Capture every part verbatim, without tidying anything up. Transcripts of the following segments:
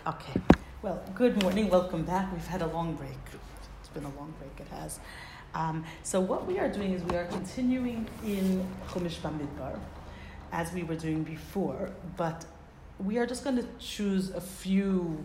Okay. Well, good morning. Welcome back. We've had a long break. It's been a long break. It has. Um, so what we are doing is we are continuing in Chumash Bamidbar, as we were doing before, but we are just going to choose a few,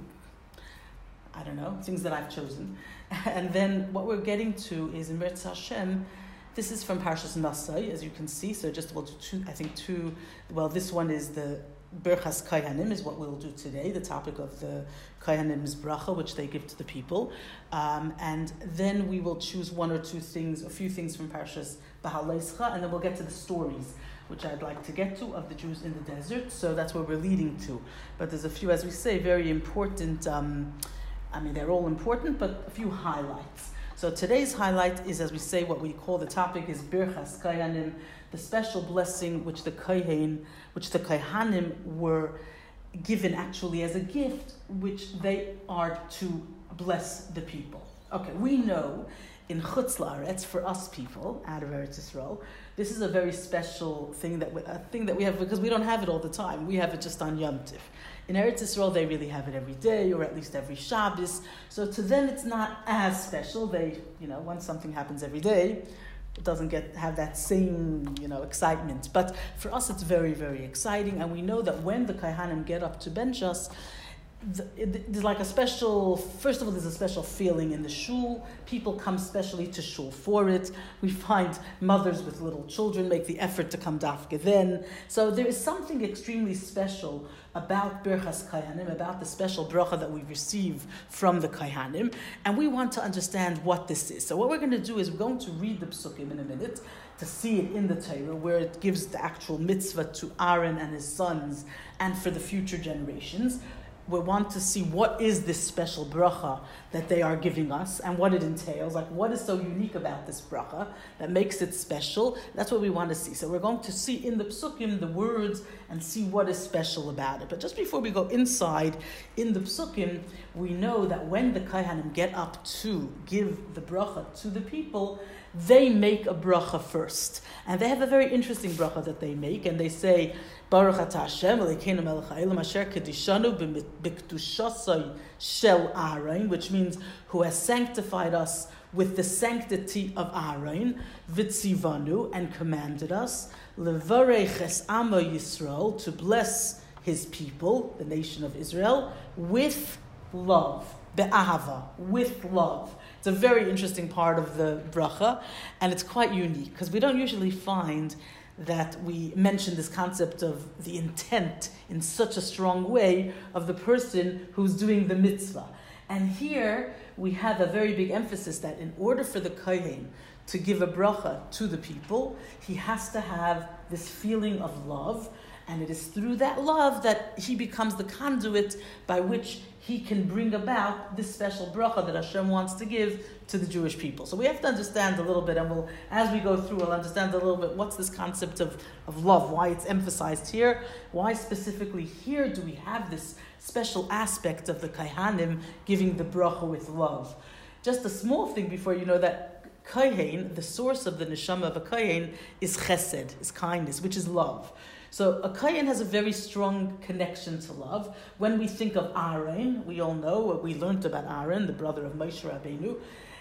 I don't know, things that I've chosen. And then what we're getting to is in Meretz Hashem. This is from Parshas Nasai, as you can see. So just we'll do two, I think two, well, this one is the Berchas Kohanim is what we'll do today, the topic of the Kohanim's bracha, which they give to the people. Um, and then we will choose one or two things, a few things from Parshas Beha'aloscha, and then we'll get to the stories, which I'd like to get to, of the Jews in the desert. So that's where we're leading to. But there's a few, as we say, very important, um, I mean, they're all important, but a few highlights. So today's highlight is, as we say, what we call the topic is Birchas Kohanim, the special blessing which the Kohen, which the Kohanim were given actually as a gift, which they are to bless the people. Okay, we know in Chutz La'aretz, for us people out of Eretz Yisrael, this is a very special thing that we, a thing that we have because we don't have it all the time. We have it just on Yom Tiv. In Eretz Yisrael, they really have it every day, or at least every Shabbos. So to them, it's not as special. They, you know, once something happens every day, it doesn't get have that same, you know, excitement. But for us, it's very, very exciting. And we know that when the Kohanim get up to bench us, The, it, there's like a special, first of all, there's a special feeling in the shul. People come specially to shul for it. We find mothers with little children make the effort to come dafke then. So there is something extremely special about Birchas Kohanim, about the special bracha that we receive from the Kohanim. And we want to understand what this is. So what we're going to do is we're going to read the psukim in a minute to see it in the Torah, where it gives the actual mitzvah to Aaron and his sons and for the future generations. We want to see what is this special bracha that they are giving us and what it entails. Like, what is so unique about this bracha that makes it special? That's what we want to see. So we're going to see in the psukim the words and see what is special about it. But just before we go inside, in the psukim, we know that when the Kohanim get up to give the bracha to the people, they make a bracha first. And they have a very interesting bracha that they make, and they say, Baruch atah Hashem, Elokeinu melech haolam, asher kedishanu b'kedushasai shel Aaron, which means who has sanctified us with the sanctity of Aaron, v'tzivanu, and commanded us, levarech es amo Yisrael, to bless his people, the nation of Israel, with love, be'ahava, with love. It's a very interesting part of the bracha, and it's quite unique, because we don't usually find that we mention this concept of the intent in such a strong way of the person who's doing the mitzvah. And here we have a very big emphasis that in order for the Kohen to give a bracha to the people, he has to have this feeling of love, and it is through that love that he becomes the conduit by which he can bring about this special bracha that Hashem wants to give to the Jewish people. So we have to understand a little bit, and we'll, as we go through, we'll understand a little bit what's this concept of, of love, why it's emphasized here, why specifically here do we have this special aspect of the Kohanim giving the bracha with love. Just a small thing before you know that Kohen, the source of the neshama of a Kohen, is chesed, is kindness, which is love. So a Kohen has a very strong connection to love. When we think of Aaron, we all know what we learned about Aaron, the brother of Moshe Rabbeinu.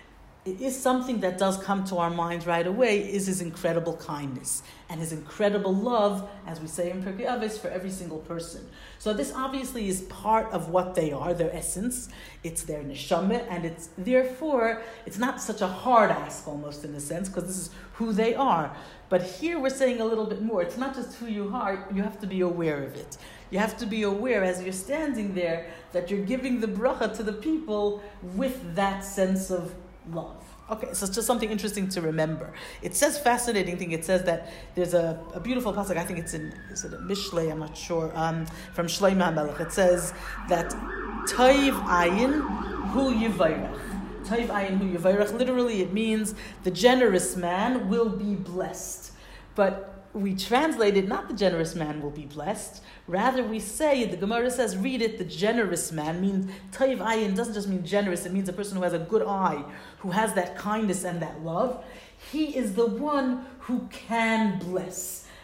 It is something that does come to our minds right away, is his incredible kindness and his incredible love, as we say in Pirkei Avos, for every single person. So this obviously is part of what they are, their essence. It's their neshama, and it's therefore, it's not such a hard ask almost in a sense, because this is who they are. But here we're saying a little bit more. It's not just who you are, you have to be aware of it. You have to be aware as you're standing there that you're giving the bracha to the people with that sense of love. Okay, so it's just something interesting to remember. It says, fascinating thing, it says that there's a, a beautiful pasuk, I think it's in, is it a Mishlei, I'm not sure, um, from Shlomo HaMelech. It says that, Toiv ayin hu yivayrech. Toiv ayin hu yivayrech, literally it means the generous man will be blessed. But we translate it, not the generous man will be blessed. Rather, we say, the Gemara says, read it, the generous man means, Toiv ayin doesn't just mean generous, it means a person who has a good eye, who has that kindness and that love. He is the one who can bless.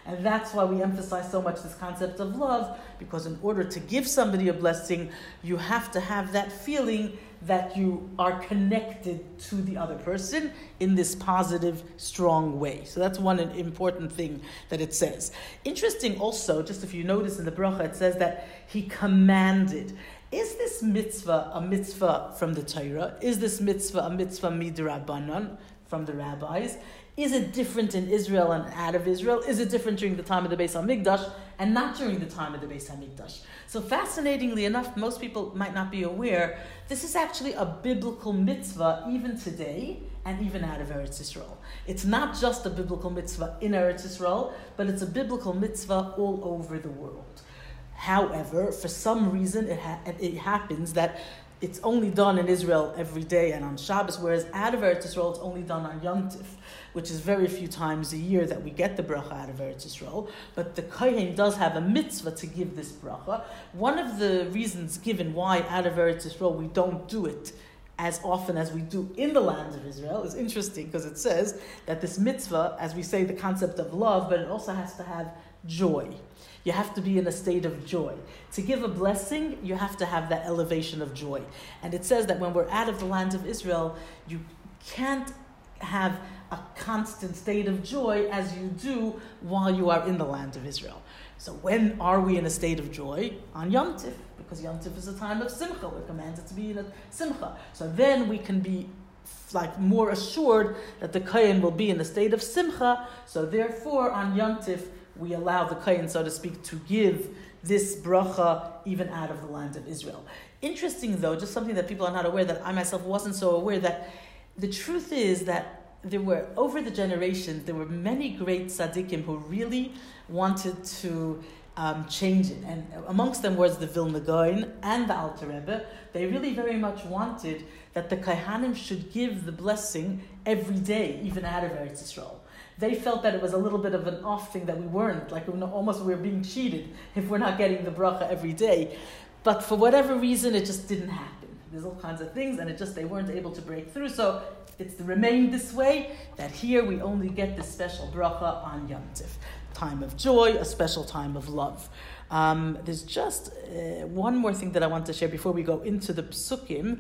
And that's why we emphasize so much this concept of love, because in order to give somebody a blessing, you have to have that feeling that you are connected to the other person in this positive, strong way. So that's one important thing that it says. Interesting also, just if you notice in the bracha, it says that he commanded. Is this mitzvah a mitzvah from the Torah? Is this mitzvah a mitzvah midrabanan, from the rabbis? Is it different in Israel and out of Israel? Is it different during the time of the Beis HaMikdash and not during the time of the Beis HaMikdash? So fascinatingly enough, most people might not be aware, this is actually a biblical mitzvah even today and even out of Eretz Yisrael. It's not just a biblical mitzvah in Eretz Yisrael, but it's a biblical mitzvah all over the world. However, for some reason, it, ha- it happens that it's only done in Israel every day and on Shabbos, whereas out of Eretz Yisrael, it's only done on Yom Tif, which is very few times a year that we get the bracha out of Eretz Yisrael. But the Kohen does have a mitzvah to give this bracha. One of the reasons given why out of Eretz Yisrael we don't do it as often as we do in the land of Israel is interesting, because it says that this mitzvah, as we say, the concept of love, but it also has to have joy. You have to be in a state of joy. To give a blessing, you have to have that elevation of joy. And it says that when we're out of the land of Israel, you can't have a constant state of joy as you do while you are in the land of Israel. So when are we in a state of joy? On Yom Tif, because Yom Tif is a time of simcha. We're commanded to be in a simcha. So then we can be like more assured that the Kohen will be in a state of simcha. So therefore, on Yom Tif, we allow the Kohen, so to speak, to give this bracha even out of the land of Israel. Interesting, though, just something that people are not aware, that I myself wasn't so aware, that the truth is that there were, over the generations, there were many great tzaddikim who really wanted to um, change it. And amongst them was the Vilna Gaon and the Alter Rebbe. They really very much wanted that the Kohanim should give the blessing every day, even out of Eretz Yisrael. They felt that it was a little bit of an off thing, that we weren't, like almost we were being cheated if we're not getting the bracha every day. But for whatever reason, it just didn't happen. There's all kinds of things, and it just, they weren't able to break through. So it's remained this way, that here we only get this special bracha on Yom Tif. Time of joy, a special time of love. Um, there's just uh, one more thing that I want to share before we go into the psukim.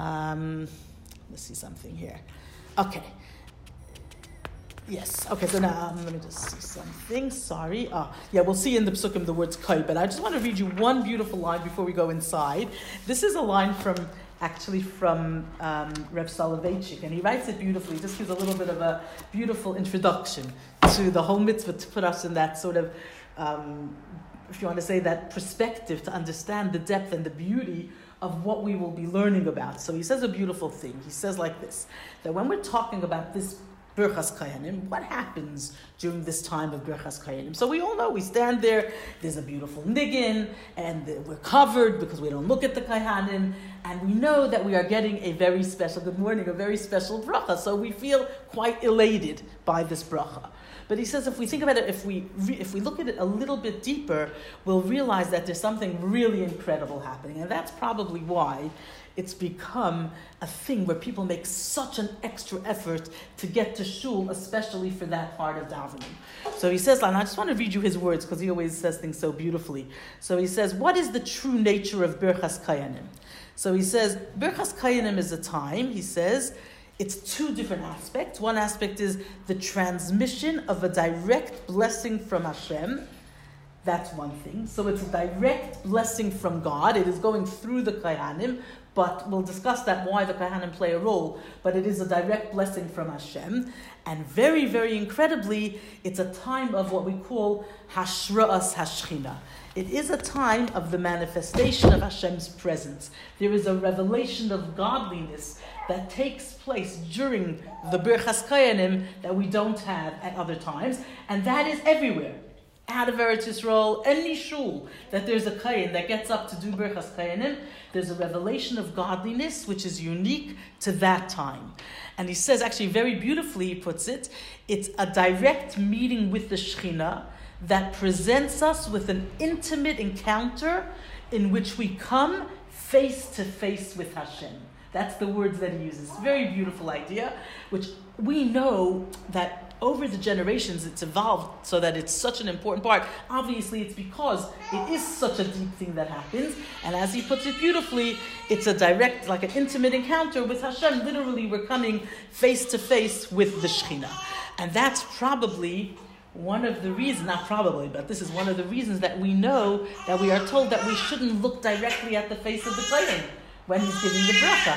Um, let's see something here. Okay. Yes. Okay, so now um, let me just see something. Sorry. Ah, yeah, we'll see in the psukim the words kai, but I just want to read you one beautiful line before we go inside. This is a line from, actually from um, Reb Soloveitchik, and he writes it beautifully. Just gives a little bit of a beautiful introduction to the whole mitzvah, to put us in that sort of, um, if you want to say, that perspective, to understand the depth and the beauty of what we will be learning about. So he says a beautiful thing. He says like this, that when we're talking about this Birchas Kohanim, what happens during this time of Birchas Kohanim? So we all know, we stand there, there's a beautiful niggin, and we're covered because we don't look at the Kohanim, and we know that we are getting a very special, good morning, a very special bracha. So we feel quite elated by this bracha. But he says if we think about it, if we re- if we look at it a little bit deeper, we'll realize that there's something really incredible happening. And that's probably why it's become a thing where people make such an extra effort to get to shul, especially for that part of davening. So he says, and I just want to read you his words because he always says things so beautifully. So he says, what is the true nature of Birchas Kohanim? So he says, Birchas Kohanim is a time, he says, it's two different aspects. One aspect is the transmission of a direct blessing from Hashem. That's one thing. So it's a direct blessing from God. It is going through the Kohanim, but we'll discuss that, why the Kohanim play a role, but it is a direct blessing from Hashem. And very, very incredibly, it's a time of what we call Hashra'as Hashchina. It is a time of the manifestation of Hashem's presence. There is a revelation of godliness that takes place during the Birchas Kohanim that we don't have at other times, and that is everywhere. Out of Eretz Yisrael, any shul that there's a Kohen that gets up to do Birchas Kohanim, there's a revelation of godliness which is unique to that time. And he says, actually very beautifully he puts it, it's a direct meeting with the Shekhinah that presents us with an intimate encounter in which we come face to face with Hashem. That's the words that he uses. Very beautiful idea, which we know that over the generations it's evolved so that it's such an important part. Obviously, it's because it is such a deep thing that happens. And as he puts it beautifully, it's a direct, like an intimate encounter with Hashem. Literally, we're coming face to face with the Shekhinah. And that's probably one of the reasons, not probably, but this is one of the reasons that we know that we are told that we shouldn't look directly at the face of the Kohen when he's giving the bracha.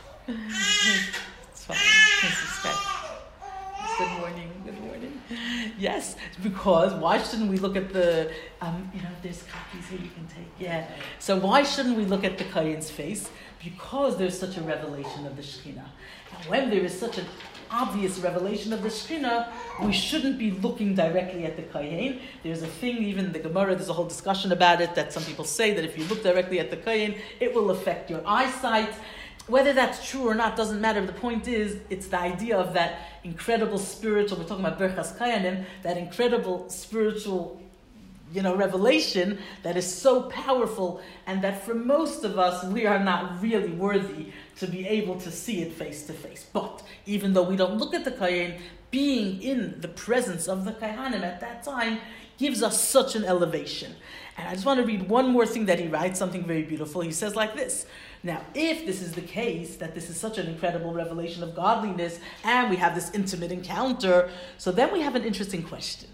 It's fine. It's okay. Good morning. Good morning. Yes, because why shouldn't we look at the, um, you know, there's copies here you can take. Yeah. So why shouldn't we look at the Kohen's face? Because there's such a revelation of the Shekhinah. And when there is such an obvious revelation of the Shekhinah, we shouldn't be looking directly at the Kohen. There's a thing, even in the Gemara, there's a whole discussion about it, that some people say that if you look directly at the Kohen, it will affect your eyesight. Whether that's true or not doesn't matter. The point is, it's the idea of that incredible spiritual, we're talking about Berchas Kayanim, that incredible spiritual, you know, revelation that is so powerful, and that for most of us, we are not really worthy to be able to see it face to face. But even though we don't look at the Kohen, being in the presence of the Kohanim at that time gives us such an elevation. And I just want to read one more thing that he writes, something very beautiful. He says like this. Now, if this is the case, that this is such an incredible revelation of godliness, and we have this intimate encounter, so then we have an interesting question.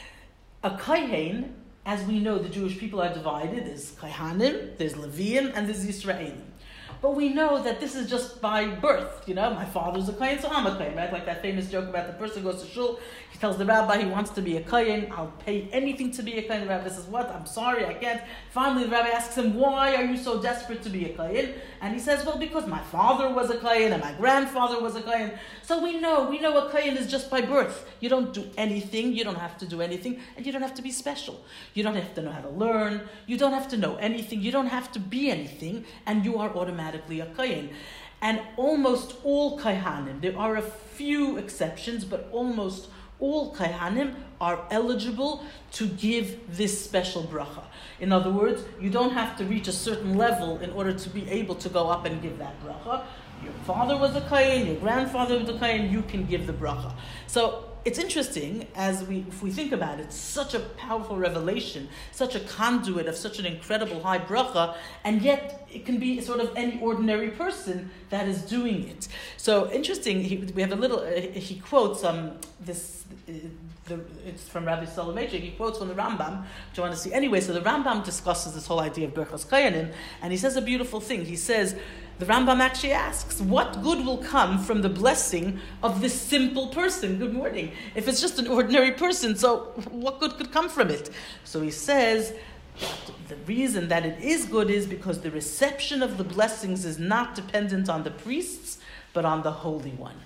A Kohen, as we know, the Jewish people are divided. There's Kohanim, there's Leviim, and there's Yisraelim. But we know that this is just by birth. You know, my father's a Kohen, so I'm a Kohen, right? Like that famous joke about the person who goes to shul, he tells the rabbi he wants to be a Kohen. I'll pay anything to be a Kohen. The rabbi says, what? I'm sorry, I can't. Finally, the rabbi asks him, why are you so desperate to be a Kohen? And he says, well, because my father was a Kohen and my grandfather was a Kohen. So we know, we know a Kohen is just by birth. You don't do anything, you don't have to do anything, and you don't have to be special. You don't have to know how to learn, you don't have to know anything, you don't have to be anything, and you are automatically a Kohen. And almost all Kohanim, there are a few exceptions, but almost all Kohanim are eligible to give this special bracha. In other words, you don't have to reach a certain level in order to be able to go up and give that bracha. Your father was a Kohen, your grandfather was a Kohen, you can give the bracha. So it's interesting, as we, if we think about it, such a powerful revelation, such a conduit of such an incredible high bracha, and yet it can be sort of any ordinary person that is doing it. So interesting, he, we have a little, uh, he quotes um, this, uh, the, it's from Rabbi Soloveitchik, he quotes from the Rambam, which I want to see anyway. So the Rambam discusses this whole idea of Berchas Kayanim, and he says a beautiful thing. He says, the Rambam actually asks, what good will come from the blessing of this simple person? Good morning. If it's just an ordinary person, so what good could come from it? So he says, the reason that it is good is because the reception of the blessings is not dependent on the priests, but on the Holy One.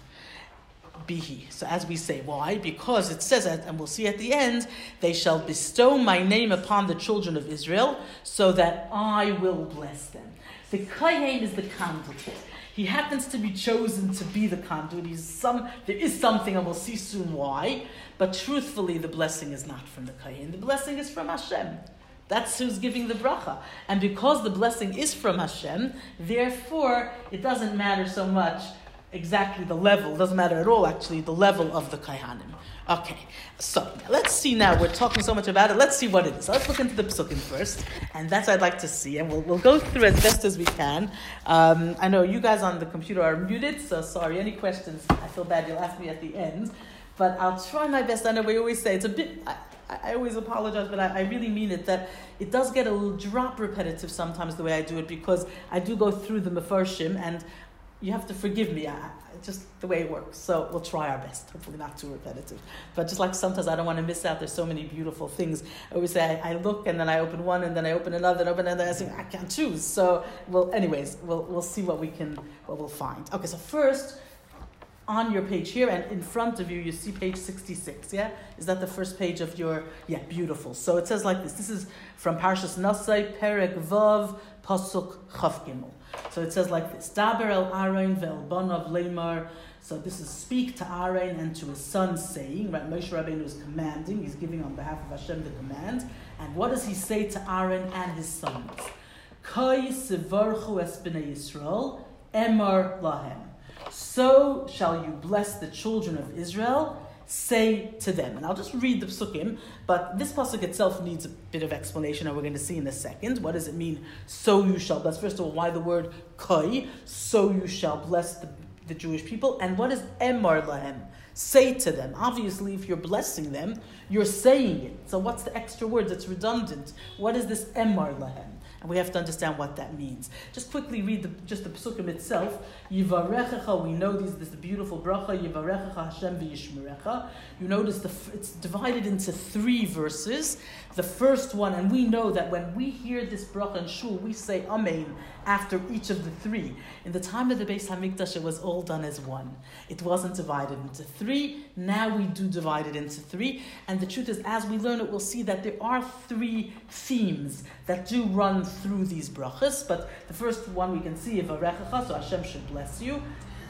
Bihi. So as we say, why? Because it says, and we'll see at the end, they shall bestow my name upon the children of Israel, so that I will bless them. The Kohen is the conduit. He happens to be chosen to be the conduit. He's some, there is something, and we'll see soon why. But truthfully, the blessing is not from the Kohen. The blessing is from Hashem. That's who's giving the bracha. And because the blessing is from Hashem, therefore, it doesn't matter so much exactly the level. It doesn't matter at all, actually, the level of the Kohanim. Okay, so let's see now. We're talking so much about it. Let's see what it is. So let's look into the Pesukim first, and that's what I'd like to see. And we'll we'll go through as best as we can. Um, I know you guys on the computer are muted, so sorry. Any questions? I feel bad. You'll ask me at the end, but I'll try my best. I know we always say it's a bit. I, I always apologize, but I, I really mean it. That it does get a little drop repetitive sometimes the way I do it, because I do go through the Mefarshim, and you have to forgive me. I, just the way it works. So we'll try our best. Hopefully not too repetitive. But just like sometimes I don't want to miss out. There's so many beautiful things. I always say I, I look and then I open one and then I open another and open another. I say I can't choose. So well, anyways, we'll we'll see what we can what we'll find. Okay, so first on your page here and in front of you, you see page sixty-six. Yeah, is that the first page of your? Yeah, beautiful. So it says like this. This is from Parshas Nasai, Perek Vav, Pasuk Chaf Gimel. So it says like this: Daber el Aaron ve'el banav leimar. So this is speak to Aaron and to his sons, saying, right? Moshe Rabbeinu is commanding; he's giving on behalf of Hashem the command. And what does he say to Aaron and his sons? Kai sevarchu es bnei Yisrael, emar lahem. So shall you bless the children of Israel, say to them. And I'll just read the psukim, but this pasuk itself needs a bit of explanation, and we're going to see in a second. What does it mean, so you shall bless? First of all, why the word kai, so you shall bless the, the Jewish people? And what is emar lahem, say to them? Obviously, if you're blessing them, you're saying it. So what's the extra words? It's redundant. What is this emar lahem? And we have to understand what that means. Just quickly read the, just the psukim itself. Yivarechecha, we know these, this beautiful bracha, Yivarechecha Hashem v'yishmerecha. You notice the, it's divided into three verses. The first one, and we know that when we hear this bracha in shul, we say amen after each of the three. In the time of the Beis HaMikdash, it was all done as one. It wasn't divided into three. Now we do divide it into three. And the truth is, as we learn it, we'll see that there are three themes that do run through these brachas. But the first one we can see, Yivarechecha, so Hashem should bless you,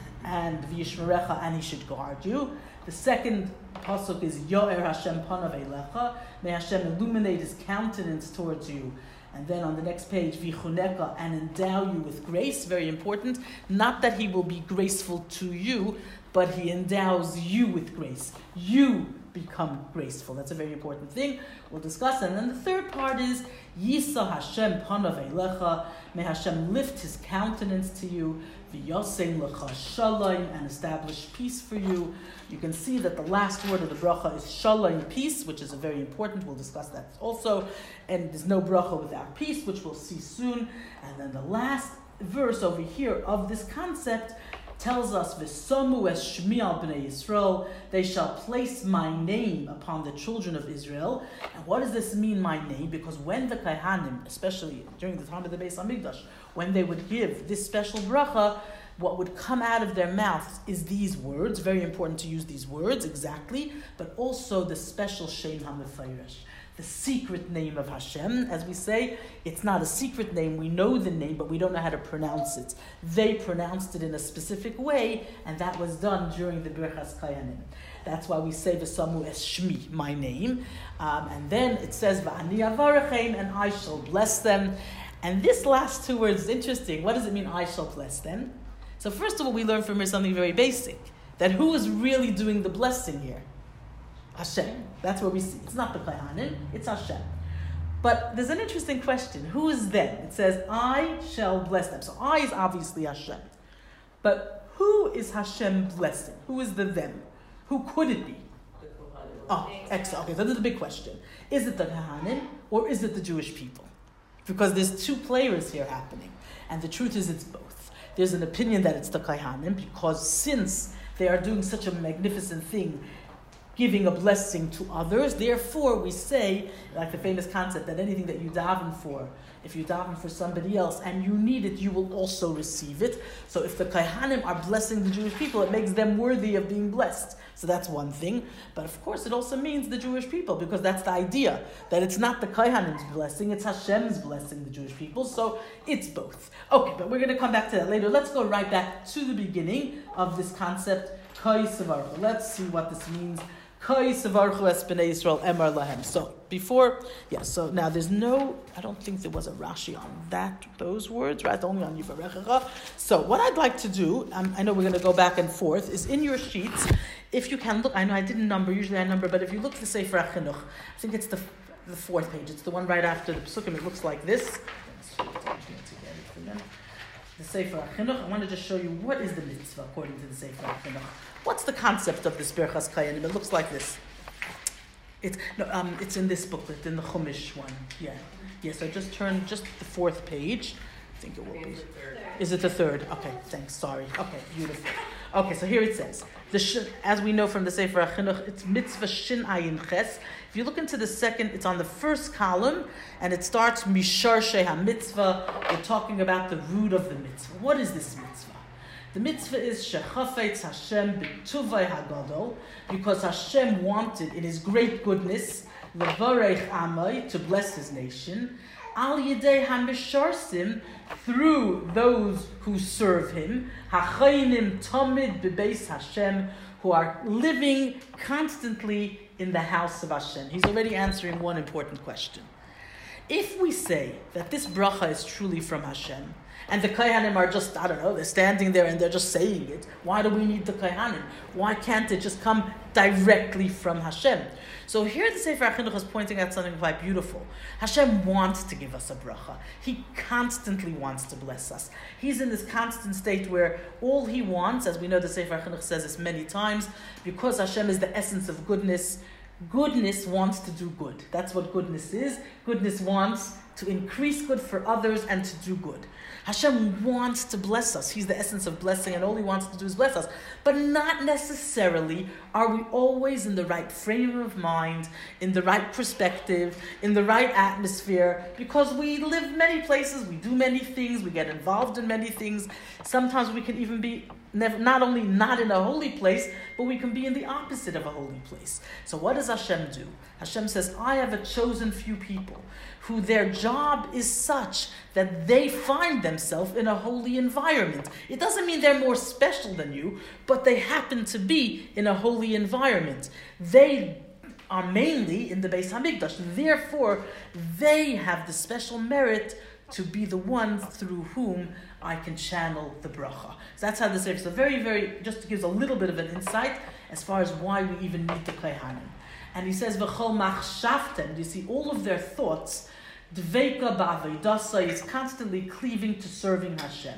and V'yishmerecha, and He should guard you. The second pasuk is Yo'er Hashem panav eilecha, may Hashem illuminate His countenance towards you. And then on the next page, V'chuneka, and endow you with grace. Very important. Not that He will be graceful to you, but He endows you with grace. You become graceful. That's a very important thing. We'll discuss. And then the third part is Yisa Hashem panav eilecha, may Hashem lift His countenance to you, v'yasem lecha shalom, and establish peace for you. You can see that the last word of the bracha is shalom, peace, which is a very important. We'll discuss that also. And there's no bracha without peace, which we'll see soon. And then the last verse over here of this concept tells us, V'somu es shmi al bnei Yisrael, they shall place my name upon the children of Israel. And what does this mean, my name? Because when the Kaihanim, especially during the time of the Beis HaMikdash, when they would give this special bracha, what would come out of their mouths is these words. Very important to use these words, exactly, but also the special Shem HaMefayresh, the secret name of Hashem. As we say, it's not a secret name. We know the name, but we don't know how to pronounce it. They pronounced it in a specific way, and that was done during the Birchas Kayanim. That's why we say V'samu es Shmi, my name. Um, and then it says V'ani avarechem, and I shall bless them. And this last two words is interesting. What does it mean, I shall bless them? So first of all, we learn from here something very basic. That who is really doing the blessing here? Hashem. That's what we see. It's not the Kohanim, it's Hashem. But there's an interesting question. Who is them? It says, I shall bless them. So I is obviously Hashem. But who is Hashem blessing? Who is the them? Who could it be? Oh, excellent. Okay, so this is a big question. Is it the Kohanim or is it the Jewish people? Because there's two players here happening. And the truth is it's both. There's an opinion that it's the Kohanim because since they are doing such a magnificent thing, giving a blessing to others, therefore we say, like the famous concept, that anything that you daven for, if you daven for somebody else and you need it, you will also receive it. So if the Kohanim are blessing the Jewish people, it makes them worthy of being blessed. So that's one thing. But of course it also means the Jewish people, because that's the idea, that it's not the Kohanim's blessing, it's Hashem's blessing the Jewish people. So it's both. Okay, but we're going to come back to that later. Let's go right back to the beginning of this concept, Kai Savarcha. Let's see what this means. Kai Savarchu es b'nei Yisrael emar lahem. So before, yeah. So now there's no. I don't think there was a Rashi on that. Those words, right? Only on Yivarechecha. So what I'd like to do, um, I know we're going to go back and forth, is in your sheets. If you can look, I know I didn't number. Usually I number, but if you look at the Sefer HaChinuch, I think it's the the fourth page. It's the one right after the Pesukim. It looks like this. The Sefer HaChinuch. I want to just show you what is the mitzvah according to the Sefer HaChinuch. What's the concept of this Birchas Kayanim? It looks like this. It's no, um, it's in this booklet, in the Chumash one. Yeah, yeah. So just turn just the fourth page. I think it will be. Is it the third? Okay, thanks. Sorry. Okay, beautiful. Okay, so here it says, the shin, as we know from the Sefer HaChinuch, it's mitzvah shin ayin ches. If you look into the second, it's on the first column, and it starts mishar sheh ha-mitzvah. We're talking about the root of the mitzvah. What is this mitzvah? The mitzvah is shechafetz Hashem b'tuvay hagadol, because Hashem wanted in His great goodness levarech amay, to bless His nation, al yedei hamisharsim, through those who serve Him, hachayim tamid bebeis Hashem, who are living constantly in the house of Hashem. He's already answering one important question. if we say that this bracha is truly from Hashem, and the Kohanim are just, I don't know, they're standing there and they're just saying it, why do we need the Kohanim? Why can't it just come directly from Hashem? So here the Sefer HaChinuch is pointing out something quite beautiful. Hashem wants to give us a bracha. He constantly wants to bless us. He's in this constant state where all he wants, as we know the Sefer HaChinuch says this many times, because Hashem is the essence of goodness, goodness wants to do good. That's what goodness is. Goodness wants to increase good for others and to do good. Hashem wants to bless us. He's the essence of blessing, and all he wants to do is bless us. But not necessarily are we always in the right frame of mind, in the right perspective, in the right atmosphere, because we live many places, we do many things, we get involved in many things. Sometimes we can even be never, not only not in a holy place, but we can be in the opposite of a holy place. So what does Hashem do? Hashem says, I have a chosen few people who their job is such that they find themselves in a holy environment. It doesn't mean they're more special than you, but they happen to be in a holy environment. They are mainly in the Beis HaMikdash. Therefore, they have the special merit to be the ones through whom I can channel the bracha. So that's how this is. So very, very, just gives a little bit of an insight as far as why we even need the Kohanim. And he says, V'chol machshavtem, you see all of their thoughts, Dveika ba'avedasa is constantly cleaving to serving Hashem.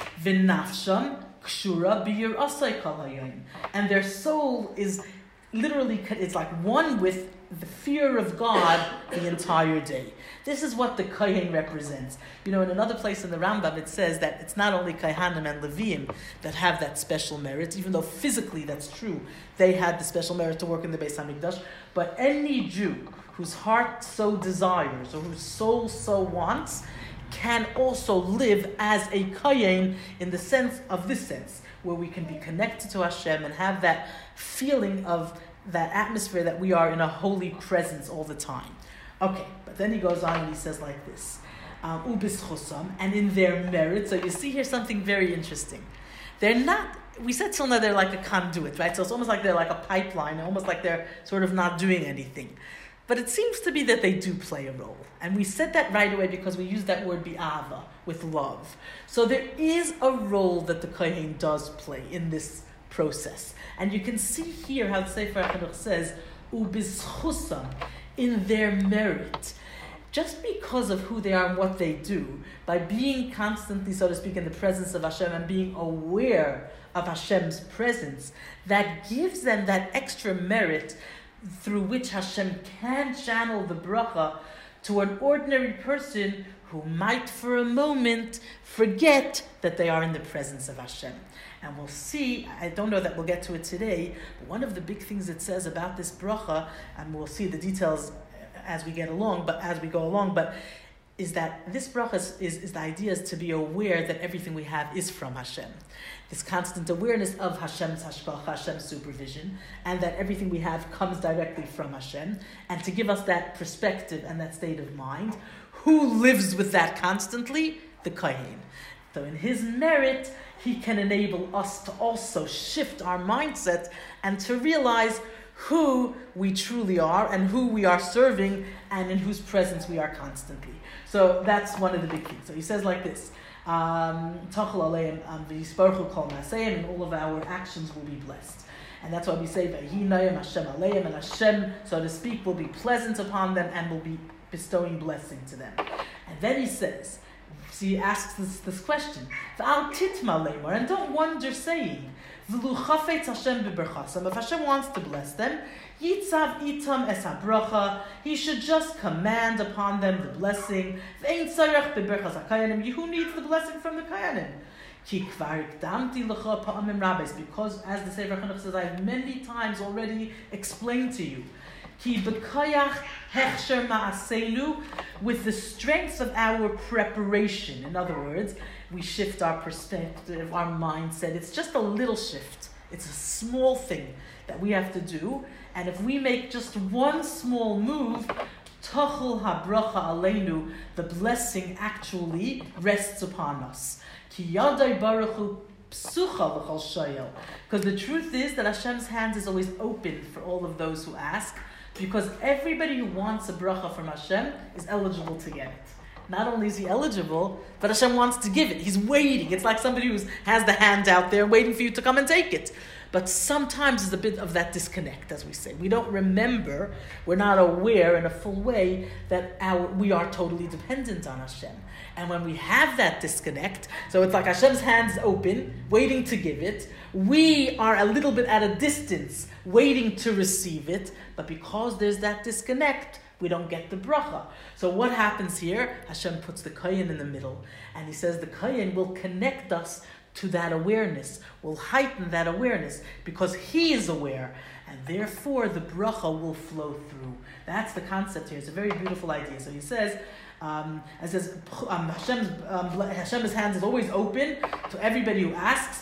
V'nafsham kshura b'yirasai kol hayom. And their soul is literally, it's like one with the fear of God the entire day. This is what the Kohen represents. You know, in another place in the Rambam, it says that it's not only Kohanim and Leviim that have that special merit, even though physically that's true. They had the special merit to work in the Beis HaMikdash. But any Jew whose heart so desires or whose soul so wants can also live as a Kohen in the sense of this sense, where we can be connected to Hashem and have that feeling of that atmosphere that we are in a holy presence all the time. Okay, but then he goes on and he says like this, ubis chosam, and in their merit. So you see here something very interesting. They're not, we said till now they're like a conduit, right? So it's almost like they're like a pipeline, almost like they're sort of not doing anything. But it seems to be that they do play a role. And we said that right away because we used that word bi'ava, with love. So there is a role that the Kohen does play in this process. And you can see here how the Sefer HaChinuch says, ubizchusam, in their merit. Just because of who they are and what they do, by being constantly, so to speak, in the presence of Hashem and being aware of Hashem's presence, that gives them that extra merit through which Hashem can channel the bracha to an ordinary person who might for a moment forget that they are in the presence of Hashem. And we'll see, I don't know that we'll get to it today, but one of the big things it says about this bracha, and we'll see the details as we get along, but as we go along, but is that this bracha is, is, is the idea is to be aware that everything we have is from Hashem. This constant awareness of Hashem's hashgacha, Hashem's supervision, and that everything we have comes directly from Hashem, and to give us that perspective and that state of mind. Who lives with that constantly? The Kohen. So in his merit, he can enable us to also shift our mindset and to realize who we truly are and who we are serving and in whose presence we are constantly. So that's one of the big things. So he says like this, um, and all of our actions will be blessed. And that's why we say, Hashem aleim, and Hashem, so to speak, will be pleasant upon them and will be bestowing blessing to them. And then he says, so he asks this, this question, and don't wonder saying, if Hashem wants to bless them, Yitzav itam es habracha, he should just command upon them the blessing. Who needs the blessing from the Kohanim? Because, as the Sefer HaChinuch says, I have many times already explained to you, with the strength of our preparation. In other words, we shift our perspective, our mindset. It's just a little shift. It's a small thing that we have to do. And if we make just one small move, Tachul habracha aleinu, the blessing actually rests upon us. Ki yadai baruchu psucha l'chol shayel. Because the truth is that Hashem's hands is always open for all of those who ask. Because everybody who wants a bracha from Hashem is eligible to get it. Not only is he eligible, but Hashem wants to give it. He's waiting. It's like somebody who has the hand out there waiting for you to come and take it. But sometimes there's a bit of that disconnect, as we say. We don't remember, we're not aware in a full way that our we are totally dependent on Hashem. And when we have that disconnect, so it's like Hashem's hands open, waiting to give it. We are a little bit at a distance, waiting to receive it. But because there's that disconnect, we don't get the bracha. So what happens here? Hashem puts the kohen in the middle. And he says the kohen will connect us to that awareness, will heighten that awareness, because he is aware. And therefore the bracha will flow through. That's the concept here. It's a very beautiful idea. So he says, Um, it says um, Hashem's, um, Hashem's hands is always open to everybody who asks,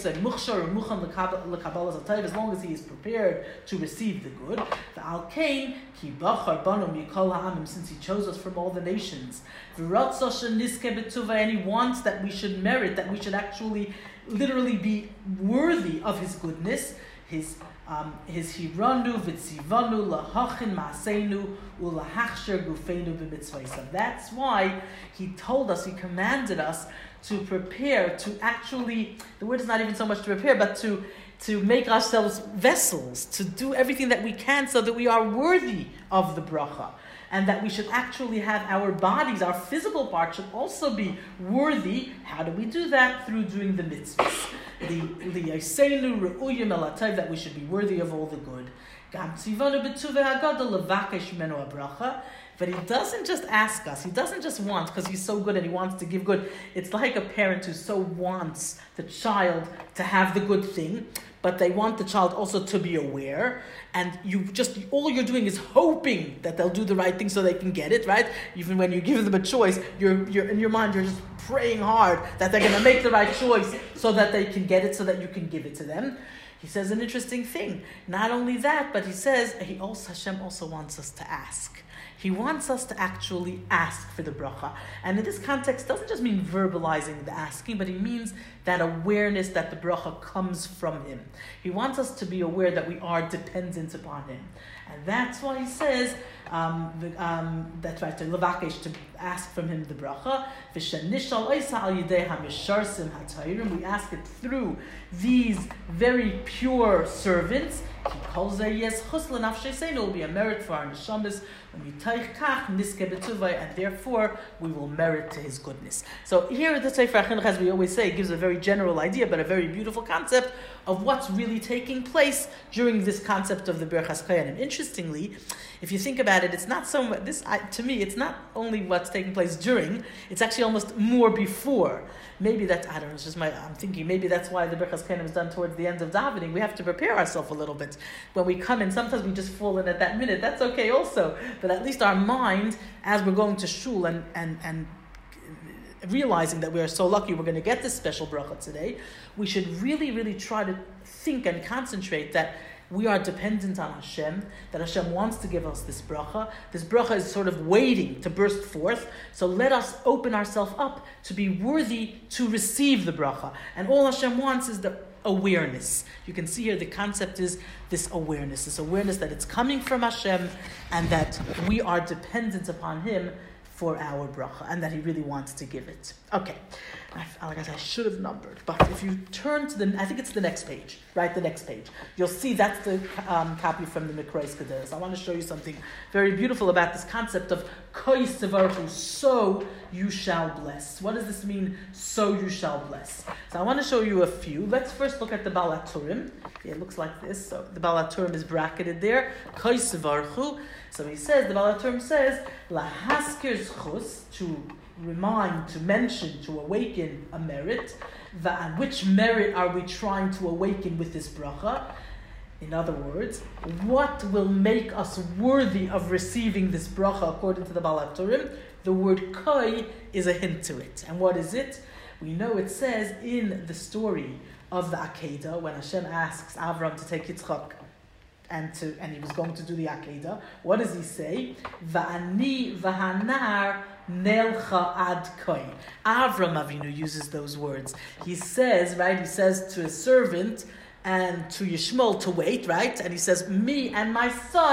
as long as he is prepared to receive the good. Since he chose us from all the nations, and he wants that we should merit, that we should actually literally be worthy of his goodness, his Um, his hiranu v'tzivanu lahachin ma'aseinu ulahachsher gufeinu b'mitzvaysav. That's why he told us, he commanded us to prepare, to actually, the word is not even so much to prepare, but to to make ourselves vessels, to do everything that we can so that we are worthy of the bracha. And that we should actually have our bodies, our physical part should also be worthy. How do we do that? Through doing the mitzvahs. That we should be worthy of all the good. But he doesn't just ask us. He doesn't just want because he's so good and he wants to give good. It's like a parent who so wants the child to have the good thing, but they want the child also to be aware. And you just, all you're doing is hoping that they'll do the right thing so they can get it, right? Even when you give them a choice, you're, you're in your mind, you're just praying hard that they're going to make the right choice so that they can get it, so that you can give it to them. He says an interesting thing. Not only that, but he says, he also, Hashem also wants us to ask. He wants us to actually ask for the bracha. And in this context, doesn't just mean verbalizing the asking, but it means that awareness that the bracha comes from him. He wants us to be aware that we are dependent upon him. And that's why he says, um, um, that's right, to levakesh, to ask from him the bracha. We ask it through these very pure servants. It will be a merit for our neshamas, and therefore we will merit to his goodness. So here the Sefer HaChinuch, as we always say, gives a very general idea, but a very beautiful concept of what's really taking place during this concept of the Birchas Kohanim. Interestingly, if you think about it, it's not so much, this, to me, it's not only what's taking place during, it's actually almost more before. Maybe that's, I don't know, it's just my, I'm thinking, maybe that's why the Birchas Kohanim is done towards the end of davening. We have to prepare ourselves a little bit. When we come in, sometimes we just fall in at that minute. That's okay also. But at least our mind, as we're going to shul and, and, and realizing that we are so lucky we're going to get this special bracha today, we should really, really try to think and concentrate that we are dependent on Hashem, that Hashem wants to give us this bracha. This bracha is sort of waiting to burst forth. So let us open ourselves up to be worthy to receive the bracha. And all Hashem wants is the awareness. You can see here the concept is this awareness, this awareness that it's coming from Hashem and that we are dependent upon him for our bracha, and that he really wants to give it. Okay, I, like I said, I should have numbered, but if you turn to the, I think it's the next page, right, the next page, you'll see that's the um, copy from the Mikrais Kederos. I want to show you something very beautiful about this concept of Koi Sevarchu, so you shall bless. What does this mean, so you shall bless? So I want to show you a few. Let's first look at the Baal HaTurim. It looks like this. So the Baal HaTurim is bracketed there. Koi Sevarchu. So he says, the Baal HaTurim says, Lahaskir Zchus, to remind, to mention, to awaken a merit. And which merit are we trying to awaken with this bracha? In other words, what will make us worthy of receiving this bracha according to the Baal HaTurim? The word koi is a hint to it. And what is it? We know it says in the story of the Akedah, when Hashem asks Avram to take Yitzchak and to and he was going to do the Akedah, what does he say? Va'ani v'hanar nelcha ad koi. Avram Avinu uses those words. He says, right, he says to his servant and to Yishmael to wait, right? And he says, me and my son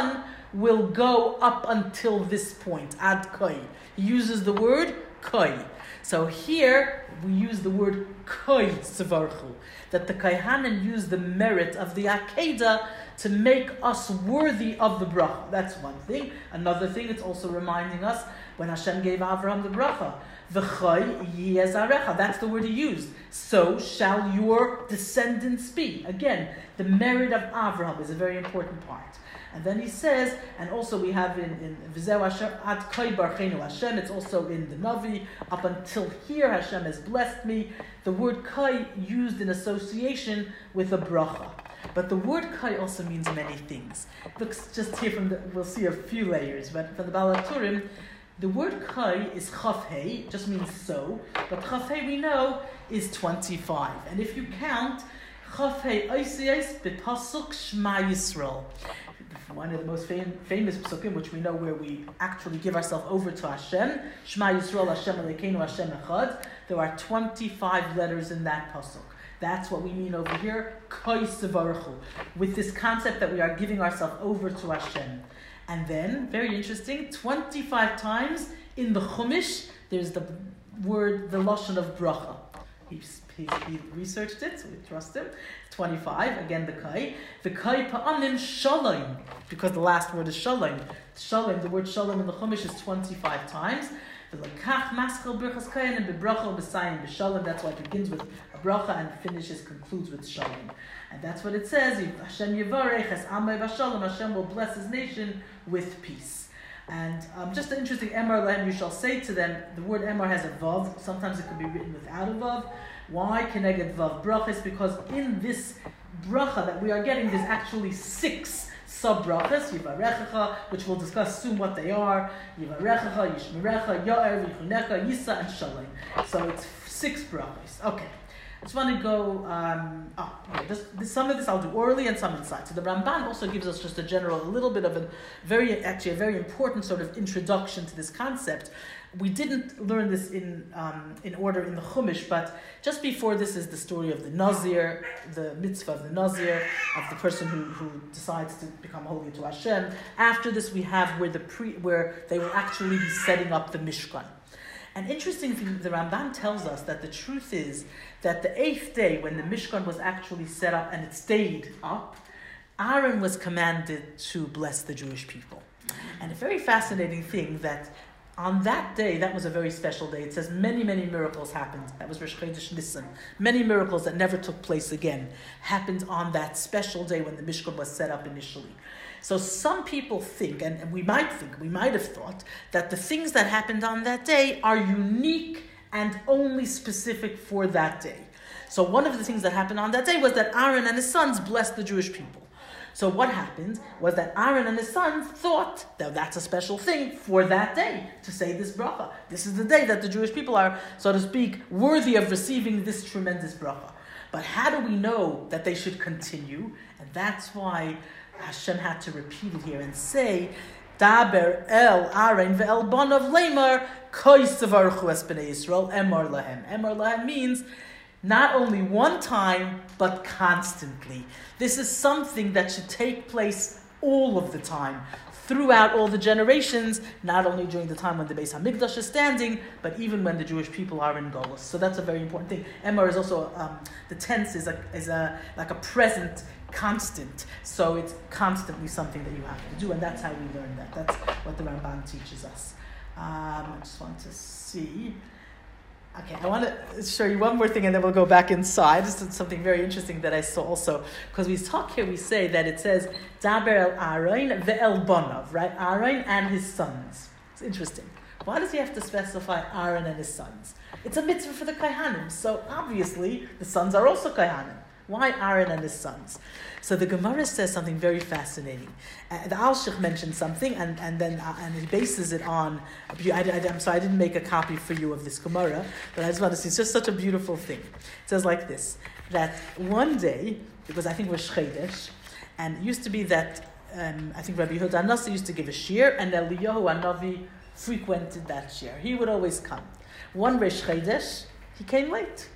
will go up until this point, ad kai. He uses the word kai. So here we use the word kai tzivarchu, that the Kaihanim use the merit of the Akedah to make us worthy of the bracha. That's one thing. Another thing, it's also reminding us when Hashem gave Avraham the bracha, V'chai yezarecha. That's the word he used. So shall your descendants be. Again, the merit of Avraham is a very important part. And then he says, and also we have in in V'zeu Hashem ad kai barchenu Hashem. It's also in the Navi. Up until here, Hashem has blessed me. The word kai used in association with a bracha. But the word kai also means many things. Looks just here from the, we'll see a few layers. But from the Baal HaTurim, the word kai is chaf hei, just means so. But chaf hei we know is twenty-five. And if you count, chaf hei oisies b'pasuk Shema Yisrael. One of the most fam- famous psukim, which we know where we actually give ourselves over to Hashem, Shema Yisrael Hashem Elokeinu Hashem Echad. There are twenty-five letters in that pasuk. That's what we mean over here, Kai Sevarchu, with this concept that we are giving ourselves over to Hashem. And then, very interesting, twenty-five times in the Chumash, there's the word, the lashon of bracha. He, he, he researched it, so we trust him. twenty-five, again the kai. The kai pa'amim shalom, because the last word is shalom. Shalom, the word shalom in the Chumash is twenty-five times. That's why it begins with a bracha and finishes, concludes with shalom. And that's what it says. Hashem Yevarech es amay b'shalom. Hashem will bless his nation with peace. And um, just an interesting emor lahem, you shall say to them. The word emor has a vav. Sometimes it can be written without a vav. Why keneged vav brachas? Because in this bracha that we are getting, there's actually six sub-brachas, Yivarechecha, which we'll discuss soon what they are, Yivarechecha, Yishmerecha, Ya'er, Yichunecha, Yisa, and Shalom. So it's six brachas. Okay. I just want to go, um, oh, okay, this, this, some of this I'll do orally and some inside. So the Ramban also gives us just a general, a little bit of a very, actually a very important sort of introduction to this concept. We didn't learn this in um, in order in the Chumash, but just before this is the story of the Nazir, the mitzvah of the Nazir, of the person who, who decides to become holy to Hashem. After this, we have where the pre, where they will actually be setting up the Mishkan. And interesting thing, the Ramban tells us that the truth is that the eighth day, when the Mishkan was actually set up and it stayed up, Aaron was commanded to bless the Jewish people. And a very fascinating thing that on that day, that was a very special day. It says many, many miracles happened. That was Rosh Chodesh Nisan. Many miracles that never took place again happened on that special day when the Mishkan was set up initially. So some people think, and, and we might think, we might have thought, that the things that happened on that day are unique and only specific for that day. So one of the things that happened on that day was that Aaron and his sons blessed the Jewish people. So what happened was that Aaron and his sons thought that that's a special thing for that day, to say this bracha. This is the day that the Jewish people are, so to speak, worthy of receiving this tremendous bracha. But how do we know that they should continue? And that's why Hashem had to repeat it here and say, Daber el Aaron ve'el bonav lemar koi sevarchu es b'nei Yisrael emor lahem. Emor lahem means not only one time, but constantly. This is something that should take place all of the time, throughout all the generations, not only during the time when the Beis HaMikdash is standing, but even when the Jewish people are in Golus. So that's a very important thing. Emor is also, um, the tense is a, is a like a present constant. So it's constantly something that you have to do, and that's how we learn that. That's what the Ramban teaches us. Um, I just want to see... Okay, I want to show you one more thing and then we'll go back inside. This is something very interesting that I saw also. Because we talk here, we say that it says, Daber el Aaron ve'el bonav, right? Aaron and his sons. It's interesting. Why does he have to specify Aaron and his sons? It's a mitzvah for the Kaihanim. So obviously, the sons are also Kaihanim. Why Aaron and his sons? So the Gemara says something very fascinating. Uh, the Alshich mentioned something, and, and then uh, and he bases it on. I, I, I'm sorry, I didn't make a copy for you of this Gemara, but I just want to see. It's just such a beautiful thing. It says like this: that one day, because I think it was Chodesh, and it used to be that um, I think Rabbi Yehuda Hanassi used to give a shir, and Eliyahu Hanavi frequented that shir. He would always come. One Rosh Chodesh, he came late.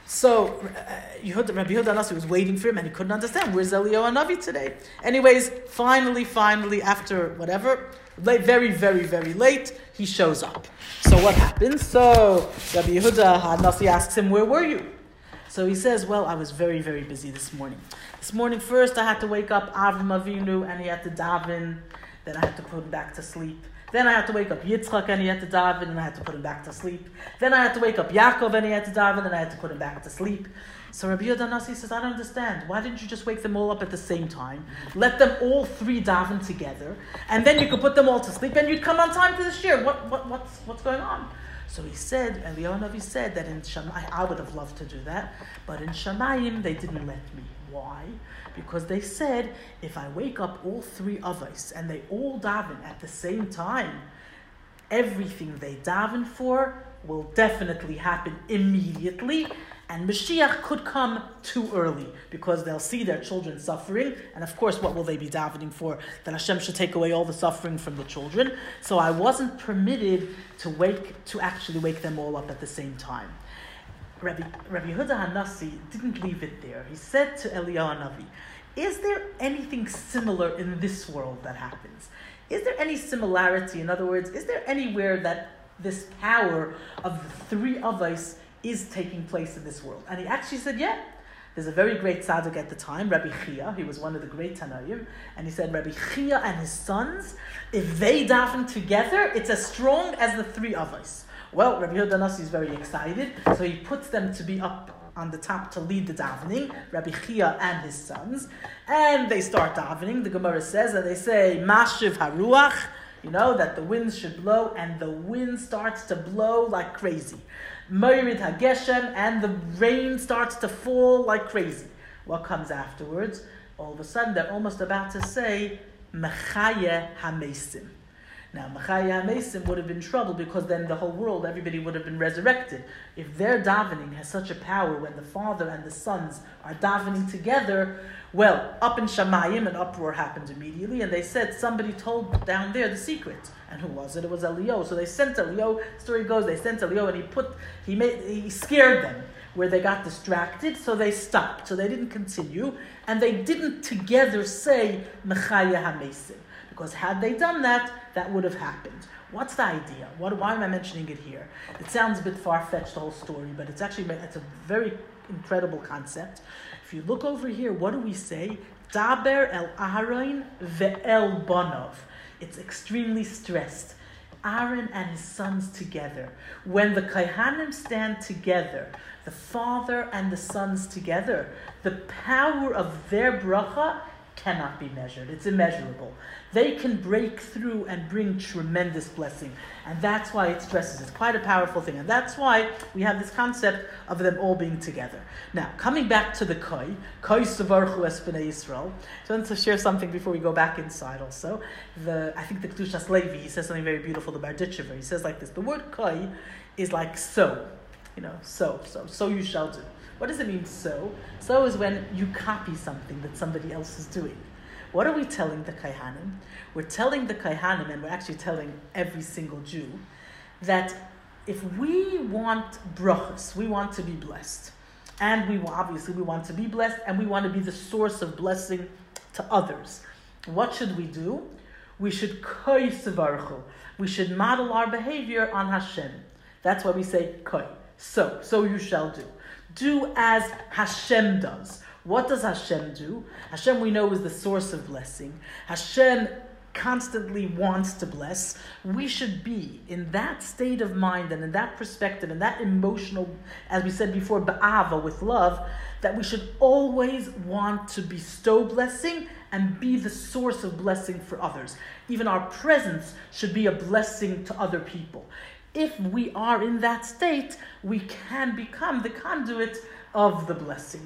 So uh, Yehuda, Rabbi Yehuda Hanassi was waiting for him, and he couldn't understand, where's Eliyahu Hanavi today? Anyways, finally, finally, after whatever, late, very, very, very late, he shows up. So what happens? So Rabbi Yehuda Hanassi asks him, where were you? So he says, well, I was very, very busy this morning. This morning, first I had to wake up Avram Avinu, and he had to daven. Then I had to put him back to sleep. Then I had to wake up Yitzchak, and he had to daven, and I had to put him back to sleep. Then I had to wake up Yaakov, and he had to daven, and I had to put him back to sleep. So Rabbi Yehuda Hanassi says, I don't understand. Why didn't you just wake them all up at the same time? Let them all three daven together, and then you could put them all to sleep, and you'd come on time to the shir. What, what, what's, what's going on? So he said, Eliyahu Hanavi said that in Shamayim, I would have loved to do that, but in Shamayim, they didn't let me. Why? Because they said, if I wake up all three of us and they all daven at the same time, everything they daven for will definitely happen immediately, and Mashiach could come too early because they'll see their children suffering, and of course, what will they be davening for? That Hashem should take away all the suffering from the children. So I wasn't permitted to wake to actually wake them all up at the same time. Rabbi, Rabbi Yehuda Hanassi didn't leave it there. He said to Eliyahu Hanavi, is there anything similar in this world that happens? Is there any similarity? In other words, is there anywhere that this power of the three of us is taking place in this world? And he actually said, yeah. There's a very great tzaddik at the time, Rabbi Chia. He was one of the great Tanaim. And he said, Rabbi Chia and his sons, if they daven together, it's as strong as the three of us. Well, Rabbi Yehuda Hanassi is very excited, so he puts them to be up on the top to lead the davening, Rabbi Chia and his sons, and they start davening. The Gemara says that they say, Mashiv Haruach, you know, that the winds should blow, and the wind starts to blow like crazy. Moirid HaGeshem, and the rain starts to fall like crazy. What comes afterwards? All of a sudden, they're almost about to say, Mechayeh HaMesim. Now, Mechayeh HaMesim would have been trouble because then the whole world, everybody would have been resurrected. If their davening has such a power when the father and the sons are davening together, well, up in Shamayim, an uproar happened immediately, and they said somebody told down there the secret. And who was it? It was Eliyahu. So they sent Eliyahu. The story goes, they sent Eliyahu, and he put, he made, he scared them where they got distracted, so they stopped. So they didn't continue, and they didn't together say Mechayeh HaMesim. Because had they done that, that would have happened. What's the idea? What, why am I mentioning it here? It sounds a bit far-fetched, the whole story, but it's actually it's a very incredible concept. If you look over here, what do we say? Daber el Aharon ve'el Bonov. It's extremely stressed. Aaron and his sons together. When the Kohanim stand together, the father and the sons together, the power of their bracha cannot be measured. It's immeasurable. They can break through and bring tremendous blessing. And that's why it stresses. It's quite a powerful thing. And that's why we have this concept of them all being together. Now, coming back to the Koi, Koi Savarchu Es B'nai Yisrael. So I want to share something before we go back inside also. The I think the Kedushas Levi, he says something very beautiful, the Berditchever. He says like this, the word Koi is like so. You know, so, so, so you shall do. What does it mean, so? So is when you copy something that somebody else is doing. What are we telling the Kohanim? We're telling the Kohanim, and we're actually telling every single Jew, that if we want brachos, we want to be blessed. And we obviously we want to be blessed, and we want to be the source of blessing to others. What should we do? We should koi sevarchu. We should model our behavior on Hashem. That's why we say koi. So, so you shall do. Do as Hashem does. What does Hashem do? Hashem, we know, is the source of blessing. Hashem constantly wants to bless. We should be in that state of mind and in that perspective and that emotional, as we said before, ba'ava, with love, that we should always want to bestow blessing and be the source of blessing for others. Even our presence should be a blessing to other people. If we are in that state, we can become the conduit of the blessing.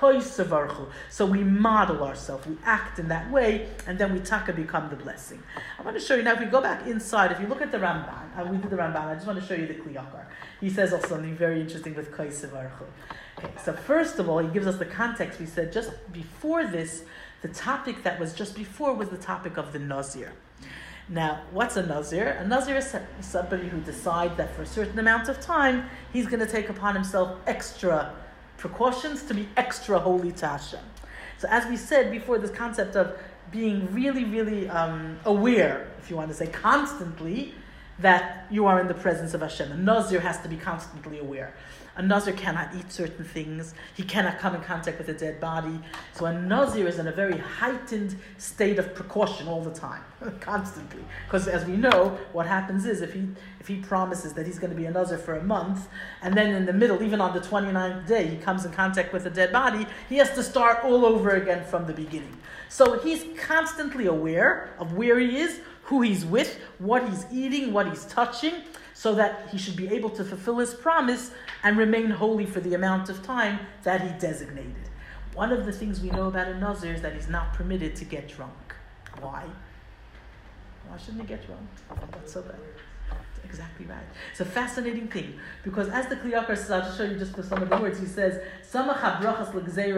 So we model ourselves, we act in that way, and then we taka become the blessing. I want to show you now, if we go back inside, if you look at the Ramban, uh, we did the Ramban, I just want to show you the Kli Yakar. He says also something very interesting with Koi Sevarchu. Okay, so first of all, he gives us the context. We said just before this, the topic that was just before was the topic of the Nazir. Now, what's a Nazir? A Nazir is somebody who decides that for a certain amount of time, he's going to take upon himself extra precautions to be extra holy to Hashem. So as we said before, this concept of being really, really um, aware, if you want to say constantly, that you are in the presence of Hashem. A Nazir has to be constantly aware. A Nazir cannot eat certain things. He cannot come in contact with a dead body. So a Nazir is in a very heightened state of precaution all the time, constantly. Because as we know, what happens is if he if he promises that he's going to be a Nazir for a month, and then in the middle, even on the twenty-ninth day, he comes in contact with a dead body, he has to start all over again from the beginning. So he's constantly aware of where he is, who he's with, what he's eating, what he's touching, so that he should be able to fulfill his promise and remain holy for the amount of time that he designated. One of the things we know about a Nazir is that he's not permitted to get drunk. Why? Why shouldn't he get drunk? That's so bad. That's exactly right. It's a fascinating thing, because as the Kli Yakar says, I'll just show you just some of the words, he says, Samach ha-brachas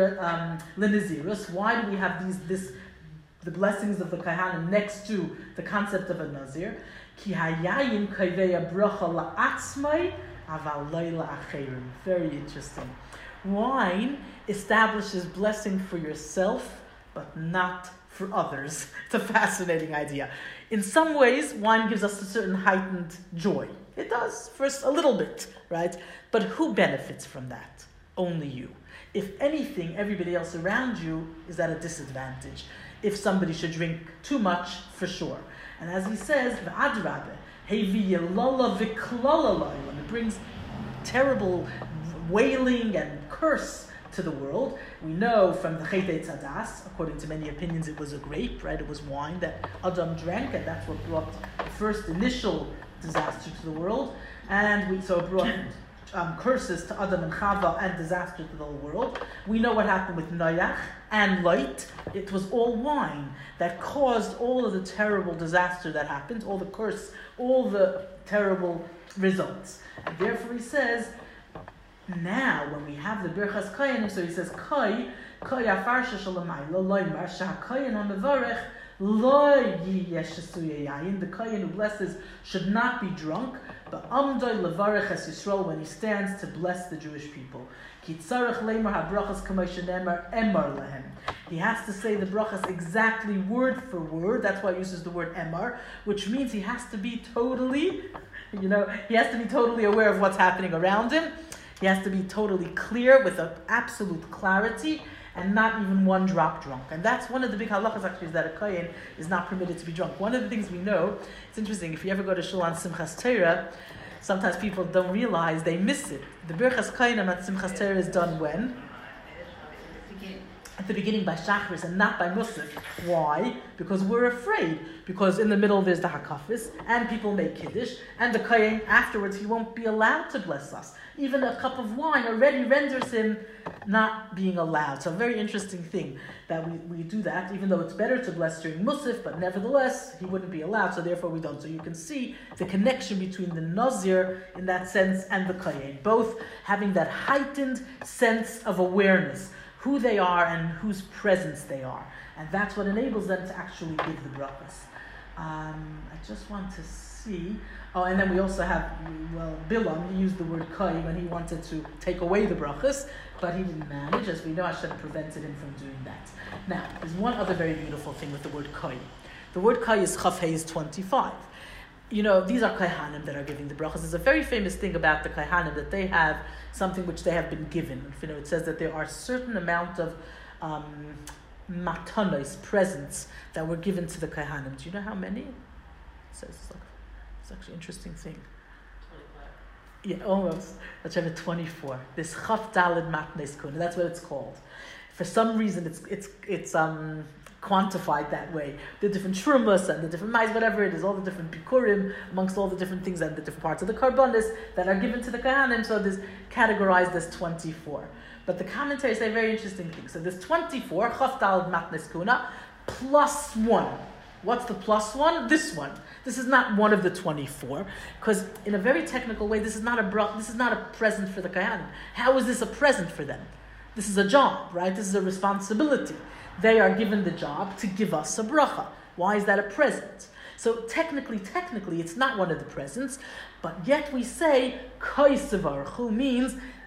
l'nizirus. Why do we have these this the blessings of the Kohanim next to the concept of a Nazir? Ki hayayin kaiveya bracha la'atzmai aval lo la'acherim. Very interesting. Wine establishes blessing for yourself, but not for others. It's a fascinating idea. In some ways, wine gives us a certain heightened joy. It does, for a little bit, right? But who benefits from that? Only you. If anything, everybody else around you is at a disadvantage. If somebody should drink too much, for sure. And as he says, v'adrabeh, hevi yelala v'klala, when it brings terrible wailing and curse to the world. We know from the Chetei Tzadas, according to many opinions, it was a grape, right? It was wine that Adam drank, and that's what brought the first initial disaster to the world. And we, so it brought um, curses to Adam and Chava and disaster to the whole world. We know what happened with Noach and Lot. It was all wine that caused all of the terrible disaster that happened, all the curse, all the terrible results. And therefore he says, now when we have the Birchas Koyanim, so he says, Koy, Koy afarsha shalamayla, loymar, shahakoyin ha-mevarech, lo yiyeshesu yayin, the Koyin who blesses should not be drunk, but amdoi levarech es Yisrael, when he stands to bless the Jewish people. Ki tzarech leimar ha-brachas k'may shenemar emar lehem. He has to say the brachas exactly word for word. That's why he uses the word emar, which means he has to be totally, you know, he has to be totally aware of what's happening around him. He has to be totally clear with an absolute clarity and not even one drop drunk. And that's one of the big halachas actually, is that a kohen is not permitted to be drunk. One of the things we know, it's interesting, if you ever go to Shul on Simchas Torah, sometimes people don't realize, they miss it. The Birchas Kohanim at Simchas Torah is done when? At the beginning by Shachris and not by Musaf. Why? Because we're afraid. Because in the middle there's the Hakafis, and people make Kiddush, and the Kohen afterwards, he won't be allowed to bless us. Even a cup of wine already renders him not being allowed. So a very interesting thing that we, we do that, even though it's better to bless during Musaf, but nevertheless, he wouldn't be allowed, so therefore we don't. So you can see the connection between the Nazir in that sense and the Kohen, both having that heightened sense of awareness, who they are and whose presence they are. And that's what enables them to actually give the brachas. Um, I just want to see... Oh, and then we also have, well, Bilam, he used the word kai when he wanted to take away the brachas, but he didn't manage. As we know, Hashem prevented him from doing that. Now, there's one other very beautiful thing with the word kai. The word kai is Chaf Hayz twenty-five. You know, these are Kohanim that are giving the brachas. There's a very famous thing about the Kohanim, that they have something which they have been given. You know, it says that there are a certain amount of um, matanos, presents, that were given to the Kohanim. Do you know how many? It says it's, like, it's actually an interesting thing. twenty-five. Yeah, almost. Let's have a twenty-four. This Chaf Daled Matnes Kuna, that's what it's called. For some reason, it's it's it's um. quantified that way. The different shrumas and the different mais, whatever it is, all the different bikurim, amongst all the different things and the different parts of the karbonis that are given to the Kohanim, so this categorized as twenty-four. But the commentaries say very interesting things. So this twenty-four, Chaf Daled Matnes Kuna, plus one. What's the plus one? This one. This is not one of the twenty-four, because in a very technical way, this is not a bra- this is not a present for the Kohanim. How is this a present for them? This is a job, right? This is a responsibility. They are given the job to give us a bracha. Why is that a present? So technically, technically, it's not one of the presents, but yet we say, Kaisavarchu means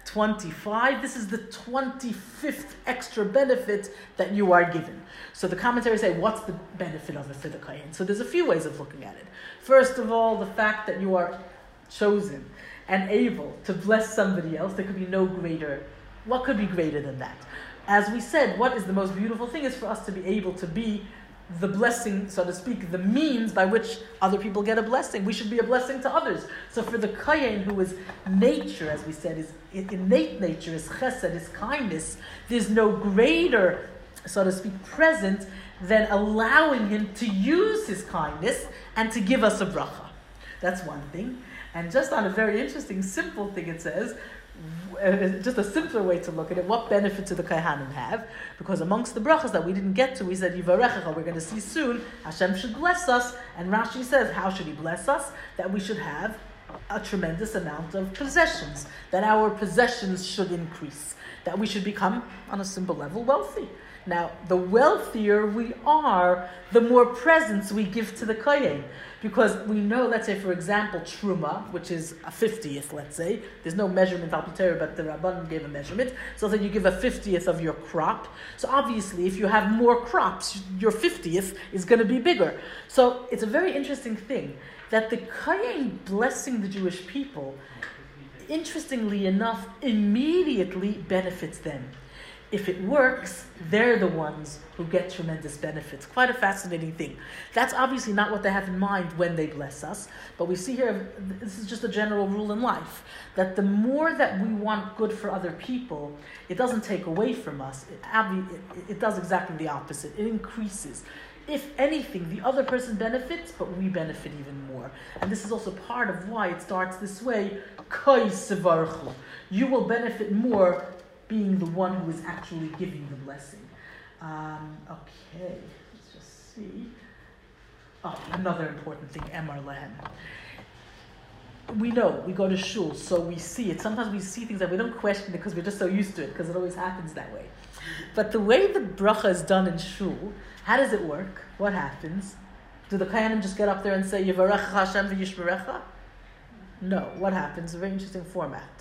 twenty-five. This is the twenty-fifth extra benefit that you are given. So the commentaries say, what's the benefit of it for the Kohen? So there's a few ways of looking at it. First of all, the fact that you are chosen and able to bless somebody else, there could be no greater, what could be greater than that? As we said, what is the most beautiful thing is for us to be able to be the blessing, so to speak, the means by which other people get a blessing. We should be a blessing to others. So for the Kohen, who is nature, as we said, is innate nature, is chesed, is kindness, there's no greater, so to speak, present than allowing him to use his kindness and to give us a bracha. That's one thing. And just on a very interesting, simple thing, it says, uh, just a simpler way to look at it, what benefit do the Kohanim have? Because amongst the brachas that we didn't get to, we said, Yivarechecha, we're going to see soon, Hashem should bless us. And Rashi says, how should he bless us? That we should have a tremendous amount of possessions, that our possessions should increase, that we should become, on a simple level, wealthy. Now, the wealthier we are, the more presents we give to the Kohen. Because we know, let's say, for example, Truma, which is a fiftieth, let's say. There's no measurement, Al Piter, but the Rabban gave a measurement. So then you give a fiftieth of your crop. So obviously, if you have more crops, your fiftieth is going to be bigger. So it's a very interesting thing that the Kohen blessing the Jewish people, interestingly enough, immediately benefits them. If it works, they're the ones who get tremendous benefits. Quite a fascinating thing. That's obviously not what they have in mind when they bless us, but we see here, this is just a general rule in life, that the more that we want good for other people, it doesn't take away from us. It, it, it does exactly the opposite. It increases. If anything, the other person benefits, but we benefit even more. And this is also part of why it starts this way, Koi Sevarchu. You will benefit more being the one who is actually giving the blessing. Um, okay, let's just see. Oh, another important thing, Emar Lehem. We know, we go to shul, so we see it. Sometimes we see things that we don't question it because we're just so used to it, because it always happens that way. But the way the bracha is done in shul, how does it work? What happens? Do the Kohanim just get up there and say, Yivarechecha Hashem v'yishmerecha? No, what happens? A very interesting format.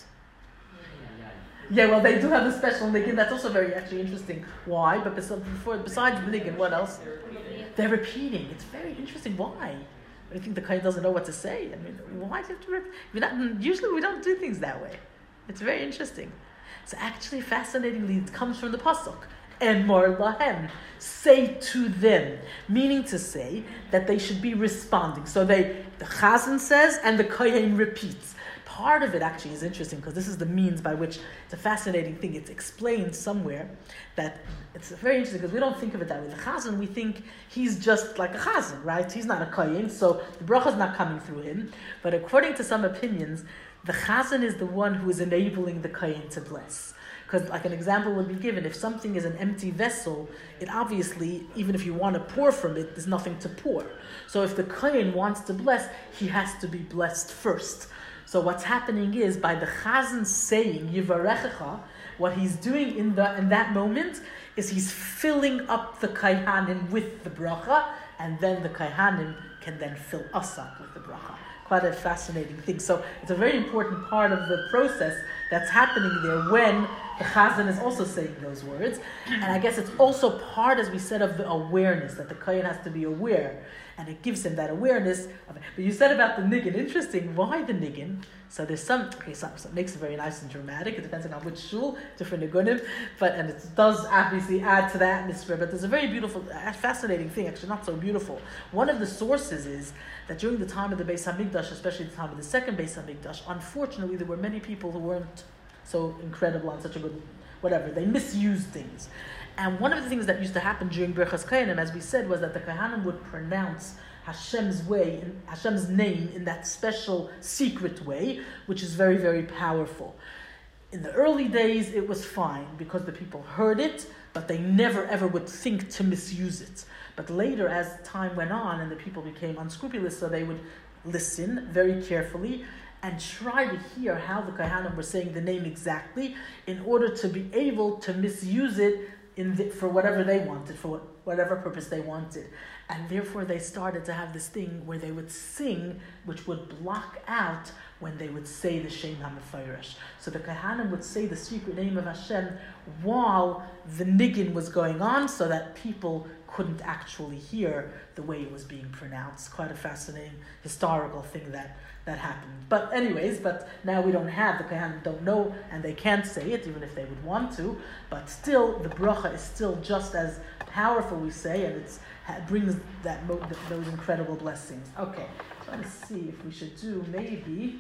Yeah, well, they do have a special niggin. That's also very actually interesting. Why? But before, besides the niggin, what else? They're repeating. It's very interesting. Why? I think the Kohen doesn't know what to say. I mean, why do you have to repeat? Usually we don't do things that way. It's very interesting. So actually, fascinatingly, it comes from the pasuk. Emor lahem, say to them, meaning to say that they should be responding. So they, the chazan says, and the Kohen repeats. Part of it actually is interesting because this is the means by which, it's a fascinating thing. It's explained somewhere that it's very interesting because we don't think of it that way. The chazan, we think he's just like a chazan, right? He's not a kohen, so the bracha is not coming through him. But according to some opinions, the chazan is the one who is enabling the kohen to bless. Because like an example would be given, if something is an empty vessel, it obviously, even if you want to pour from it, there's nothing to pour. So if the kohen wants to bless, he has to be blessed first. So what's happening is, by the chazan saying Yivarechecha, what he's doing in the in that moment is he's filling up the Kohanim with the bracha, and then the Kohanim can then fill us up with the bracha. Quite a fascinating thing. So it's a very important part of the process that's happening there when the chazan is also saying those words. And I guess it's also part, as we said, of the awareness, that the kohen has to be aware. And it gives him that awareness of it. But you said about the niggin, interesting, why the niggin? So there's some, okay, some, some makes it very nice and dramatic. It depends on which shul, different nigunim. But, and it does obviously add to the atmosphere. But there's a very beautiful, fascinating thing, actually not so beautiful. One of the sources is that during the time of the Beis HaMikdash, especially the time of the second Beis HaMikdash, unfortunately there were many people who weren't so incredible on such a good, whatever, they misused things. And one of the things that used to happen during Birchas Kohanim, as we said, was that the Kohanim would pronounce Hashem's way, in Hashem's name, in that special, secret way, which is very, very powerful. In the early days, it was fine, because the people heard it, but they never, ever would think to misuse it. But later, as time went on, and the people became unscrupulous, so they would listen very carefully, and try to hear how the Kohanim were saying the name exactly, in order to be able to misuse it in the, for whatever they wanted, for whatever purpose they wanted. And therefore they started to have this thing where they would sing, which would block out when they would say the Shem HaMefayresh. So the Kohanim would say the secret name of Hashem while the niggin was going on, so that people couldn't actually hear the way it was being pronounced. Quite a fascinating historical thing that, that happened. But anyways, but now we don't have, the Kohanim don't know, and they can't say it, even if they would want to, but still, the bracha is still just as powerful, we say, and it's, it brings that those incredible blessings. Okay, so let's see if we should do maybe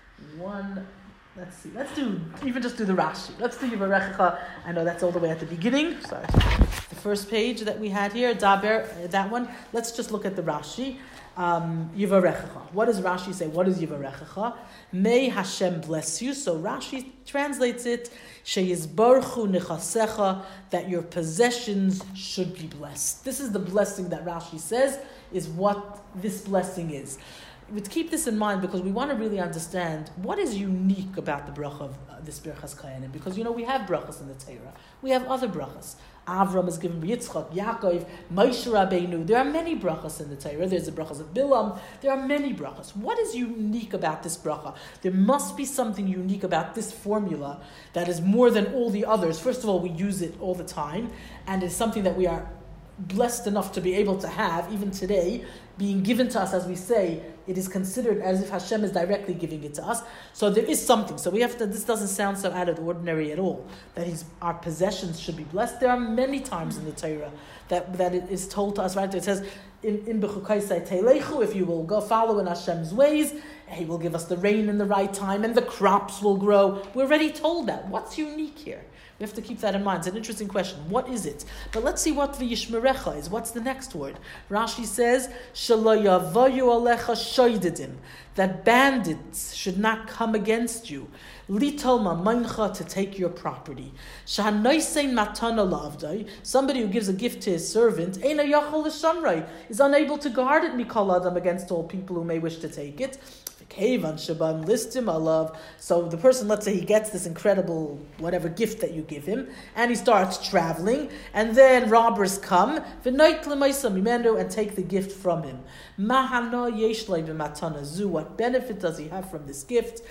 one, let's see, let's do, even just do the Rashi. Let's do Yivarechecha. I know that's all the way at the beginning. Sorry. The first page that we had here, Daber, that one. Let's just look at the Rashi. Um, Yivarechecha. What does Rashi say? What is Yivarechecha? May Hashem bless you. So Rashi translates it, Sheyizbarchu nechasecha, that your possessions should be blessed. This is the blessing that Rashi says is what this blessing is. We keep this in mind because we want to really understand what is unique about the bracha of uh, this Birchas Kohanim. Because, you know, we have brachas in the Torah. We have other brachas. Avram is given Yitzchak, Yaakov, Moshe Rabbeinu. There are many brachas in the Torah. There's the brachas of Bilam. There are many brachas. What is unique about this bracha? There must be something unique about this formula that is more than all the others. First of all, we use it all the time, and it's something that we are blessed enough to be able to have, even today, being given to us, as we say, it is considered as if Hashem is directly giving it to us. So there is something. So we have to, this doesn't sound so out of the ordinary at all, that his, our possessions should be blessed. There are many times in the Torah that, that it is told to us, right? It says, in in Bechukaisai Teilechu, if you will go follow in Hashem's ways, he will give us the rain in the right time and the crops will grow. We're already told that. What's unique here? We have to keep that in mind. It's an interesting question. What is it? But let's see what v'yishmerecha is. What's the next word? Rashi says, Shelo yavayu alecha shoidedim, that bandits should not come against you. Litol mamancha, to take your property. Shahanoisein matana lavdai, somebody who gives a gift to his servant, eina yachol l'shamrei, is unable to guard it mikol adam, against all people who may wish to take it. So the person, let's say he gets this incredible whatever gift that you give him, and he starts traveling, and then robbers come and take the gift from him. What benefit does he have from this gift?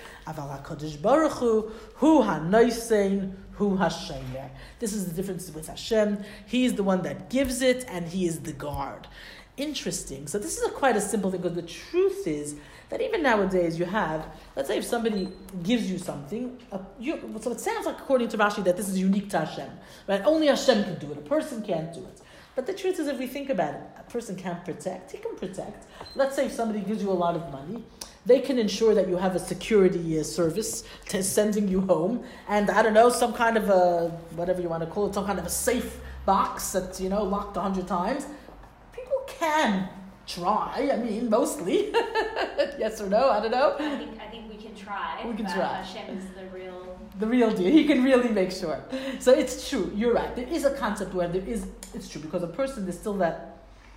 This is the difference with Hashem. He is the one that gives it, and he is the guard. Interesting. So this is a quite a simple thing, because the truth is that even nowadays you have, let's say if somebody gives you something, uh, you, so it sounds like according to Rashi that this is unique to Hashem, right? Only Hashem can do it. A person can't do it. But the truth is, if we think about it, a person can't protect. He can protect. Let's say if somebody gives you a lot of money, they can ensure that you have a security uh, service to sending you home, and I don't know, some kind of a, whatever you want to call it, some kind of a safe box that's, you know, locked a hundred times. People can try, I mean, mostly. Yes or no? I don't know. I think I think we can try. We can but try. Hashem is the real... The real deal. He can really make sure. So it's true. You're right. There is a concept where there is, it's true, because a person, there's still that,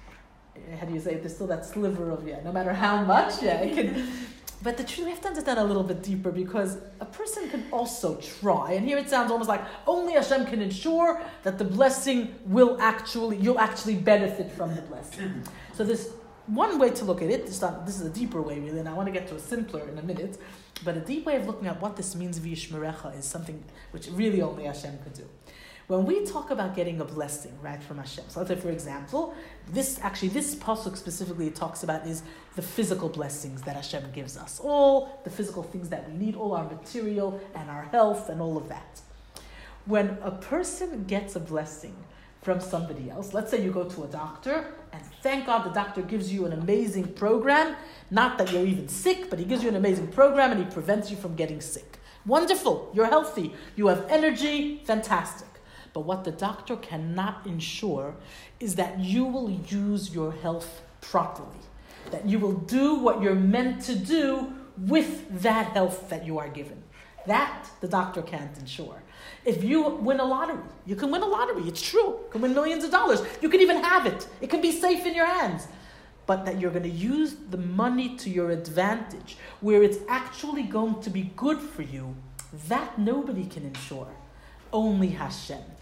how do you say it? There's still that sliver of, yeah, no matter how much, yeah, it can... But the truth, we have to understand a little bit deeper, because a person can also try, and here it sounds almost like only Hashem can ensure that the blessing will actually, you'll actually benefit from the blessing. So this one way to look at it, this, not, this is a deeper way really, and I want to get to a simpler in a minute, but a deep way of looking at what this means v'yishmerecha is something which really only Hashem could do. When we talk about getting a blessing, right, from Hashem, so let's say, for example, this actually, this pasuk specifically talks about is the physical blessings that Hashem gives us. All the physical things that we need, all our material and our health and all of that. When a person gets a blessing from somebody else, let's say you go to a doctor, and thank God the doctor gives you an amazing program, not that you're even sick, but he gives you an amazing program and he prevents you from getting sick. Wonderful, you're healthy, you have energy, fantastic. But what the doctor cannot ensure is that you will use your health properly, that you will do what you're meant to do with that health that you are given. That the doctor can't ensure. If you win a lottery, you can win a lottery, it's true. You can win millions of dollars. You can even have it. It can be safe in your hands. But that you're going to use the money to your advantage, where it's actually going to be good for you, that nobody can ensure. Only Hashem.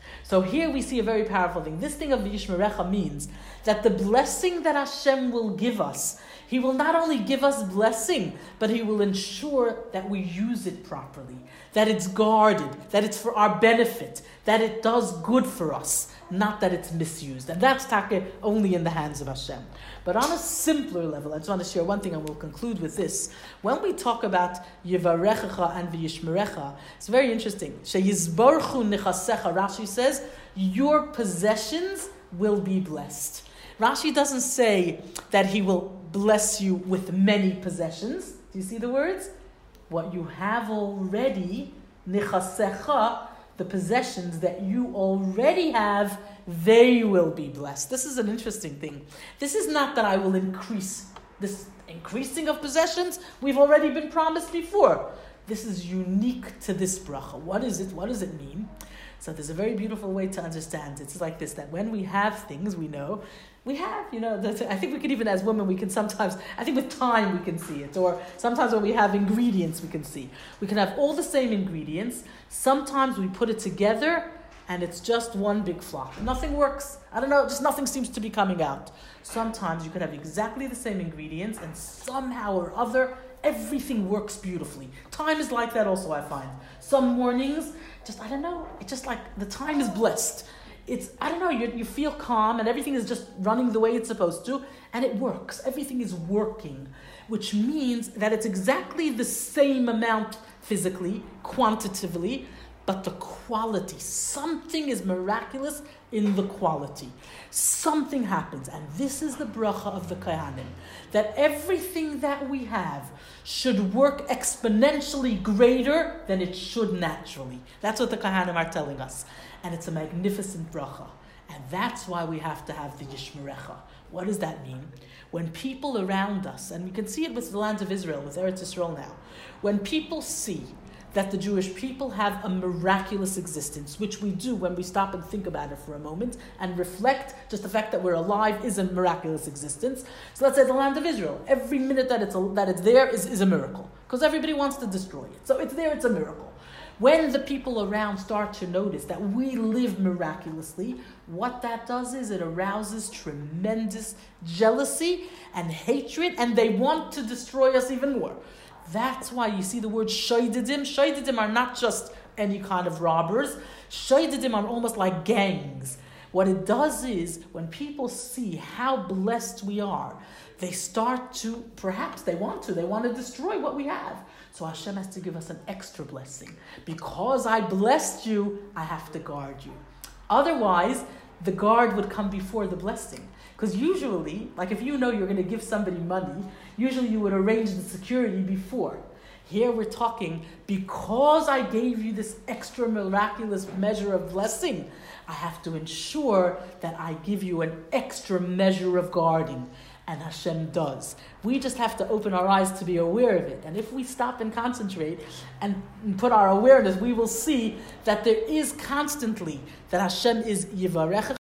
So here we see a very powerful thing. This thing of the Yishmerecha means that the blessing that Hashem will give us, He will not only give us blessing, but He will ensure that we use it properly, that it's guarded, that it's for our benefit, that it does good for us, not that it's misused. And that's taka only in the hands of Hashem. But on a simpler level, I just want to share one thing and we'll conclude with this. When we talk about Yivarechecha and V'yishmerecha, it's very interesting. Sheyizborchu nechasecha, Rashi says, your possessions will be blessed. Rashi doesn't say that He will bless you with many possessions. Do you see the words? What you have already, nechasecha, the possessions that you already have, they will be blessed. This is an interesting thing. This is not that I will increase. This increasing of possessions, we've already been promised before. This is unique to this bracha. What is it? What does it mean? So there's a very beautiful way to understand it. It's like this, that when we have things, we know, we have, you know, I think we can even, as women, we can sometimes, I think with time we can see it. Or sometimes when we have ingredients, we can see. We can have all the same ingredients. Sometimes we put it together and it's just one big flop. Nothing works. I don't know, just nothing seems to be coming out. Sometimes you could have exactly the same ingredients and somehow or other, everything works beautifully. Time is like that also, I find. Some mornings, just, I don't know, it's just like the time is blessed. It's, I don't know, you, you feel calm and everything is just running the way it's supposed to, and it works. Everything is working, which means that it's exactly the same amount physically, quantitatively, but the quality, something is miraculous in the quality. Something happens, and this is the bracha of the Kohanim, that everything that we have should work exponentially greater than it should naturally. That's what the Kohanim are telling us. And it's a magnificent bracha. And that's why we have to have the Yishmerecha. What does that mean? When people around us, and we can see it with the land of Israel, with Eretz Yisrael now, when people see that the Jewish people have a miraculous existence, which we do when we stop and think about it for a moment and reflect, just the fact that we're alive is a miraculous existence. So let's say the land of Israel, every minute that it's a, that it's there is, is a miracle, because everybody wants to destroy it. So it's there, it's a miracle. When the people around start to notice that we live miraculously, what that does is it arouses tremendous jealousy and hatred, and they want to destroy us even more. That's why you see the word shoididim. Shoididim are not just any kind of robbers. Shoididim are almost like gangs. What it does is, when people see how blessed we are, they start to, perhaps they want to, they want to destroy what we have. So Hashem has to give us an extra blessing. Because I blessed you, I have to guard you. Otherwise, the guard would come before the blessing. Because usually, like if you know you're going to give somebody money, usually you would arrange the security before. Here we're talking, because I gave you this extra miraculous measure of blessing, I have to ensure that I give you an extra measure of guarding. And Hashem does. We just have to open our eyes to be aware of it. And if we stop and concentrate and put our awareness, we will see that there is constantly, that Hashem is Yivarech